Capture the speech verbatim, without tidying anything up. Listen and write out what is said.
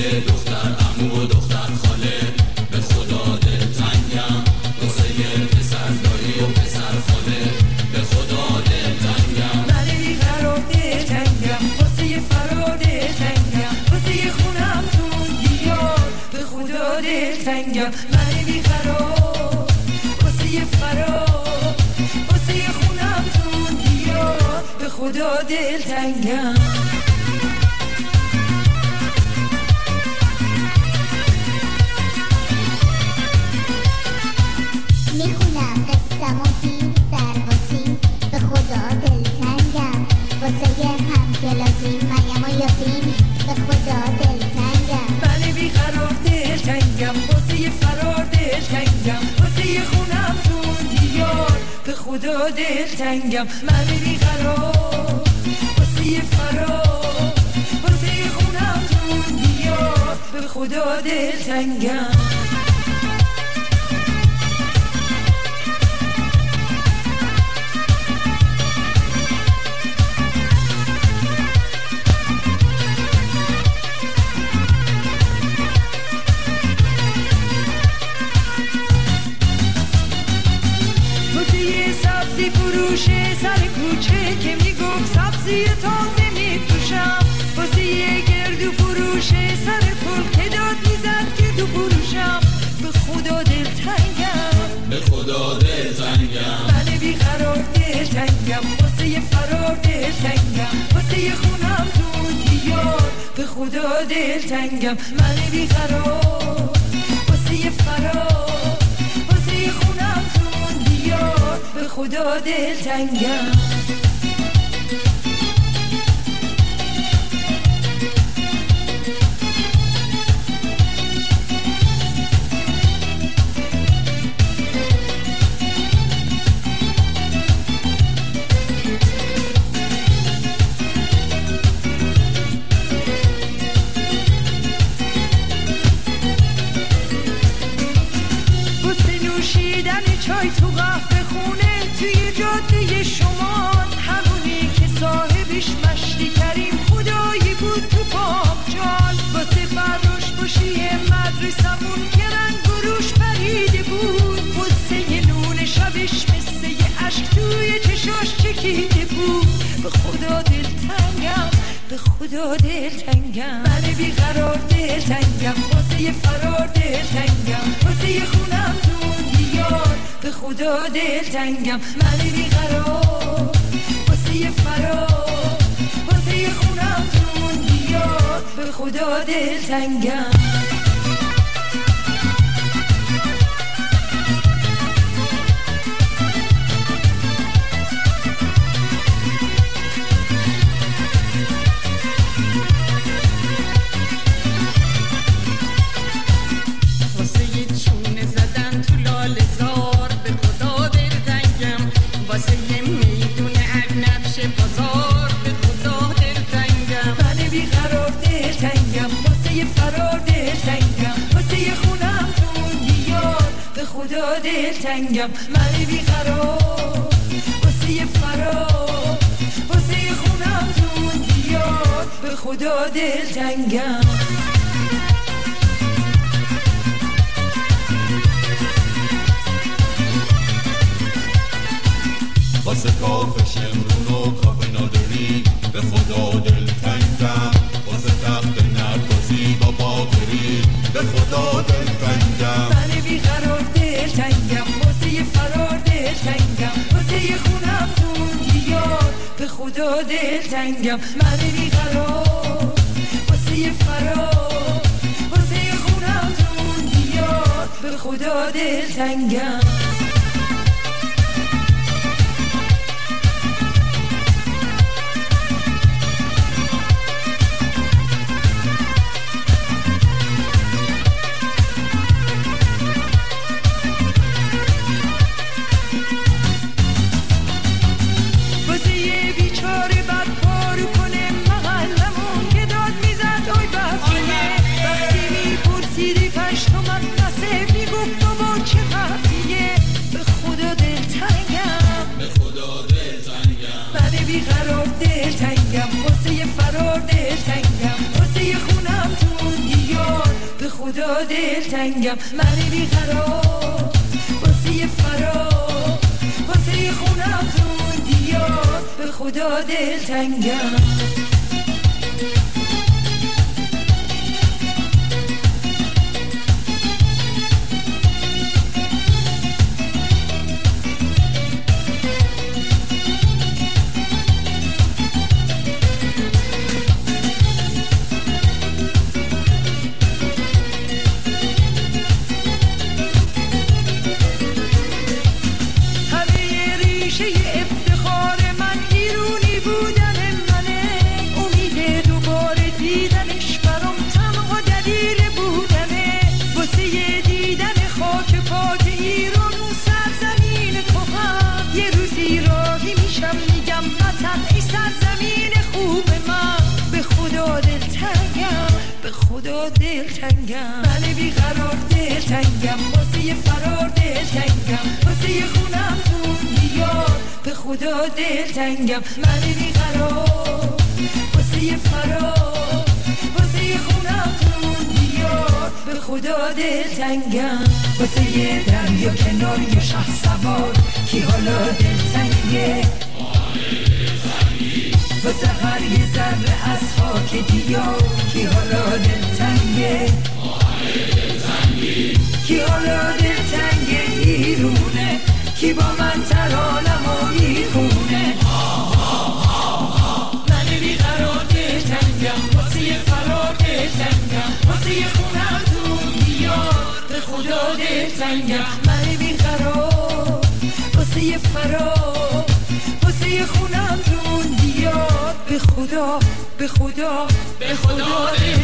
دختر عمو و دختر خاله، به خدا دلتنگم واسه پسر دایی و پسر خاله، به خدا دلتنگم. من بیقرار دلتنگم واسه فرار دلتنگم، واسه خونم تون دیار به خدا دلتنگم. من بیقرار واسه فرار، واسه خونم تون دیار به خدا دلتنگم. میخونم قصم و دیر در واسیم، به خدا دلتنگم واسه هم کلاسیم، مریم و یاسین به خدا دلتنگم. من بیقرار دلتنگم واسه فرار دلتنگم، واسه خونم تون دیار به خدا دلتنگم. من بیقرار واسه فرار، واسه خونم تون دیار به خدا دلتنگم. سبزی فروشه سر کوچه که میگفت سبزی تازه میفروشم، واسه یه گردو فروشه سر پل که داد میزد که تو فروشم، به خدا دلتنگم به خدا دلتنگم. من بیقرار دلتنگم واسه فرار دلتنگم، واسه خونم تو دیار به خدا دلتنگم. من بیقرار واسه فرار، واسه خونم تو دیار به خدا دلتنگم. چای تو قهوه خونه توی جاده شمال، همونی که صاحبش مشتی کریم خدایی بود تو پاکجال، واسه فروش باشی مدرسمون که رنگ و روش پریده بود، واسه نون شبش مثل یه عشق توی چشاش چکیده بود، به خدا دلتنگم به خدا دلتنگم. من بیقرار دلتنگم واسه فرار دلتنگم، واسه خونم تو دیار به خدا دلتنگم. من بیقرار واسه فرار، واسه خونم تو دیار به خدا دلتنگم. خدا دلتنگم. من بیقرار واسه فرار، واسه خونم تو دیار به خدا دلتنگم. واسه کافه شمرون و کافه نادری به خدا دلتنگم، واسه تخت نرگسی با باقری به خدا دلتنگم. من بیقرار دلتنگم واسه فرار دلتنگم، واسه خونم تو دیار به خدا دلتنگم. من بیقرار واسه فرار، واسه خونم تو دیار به خدا دلتنگم. وقتی میپرسیدی پشت و من نسه میگفت بابا چه قفیه، خدا دلتنگم، من بیقرار واسه فرار، واسه خونم تو دیار، به خدا دلتنگم. دلتنگم، من بیقرار دلتنگم، واسه فرار دلتنگم، واسه خونم تو دیار، به خدا دلتنگم، من بیقرار واسه فرار، واسه خونم تو دیار، به خدا دلتنگم. واسه یه دریا کنار یه شهر سوار، کی حالا دلتنگه؟ واسه هر یه ذره از خاک دیار، کی حالا دلتنگه؟ کی حالا دلتنگه ایرونه، کی با من ترانمو میخونه؟ من بیقرار دلتنگم، واسه فرار دلتنگم، واسه خونم تو دیار، به خدا دلتنگم، من بیقرار واسه فرار، واسه خونم تو دیار، به خدا به خدا به خدا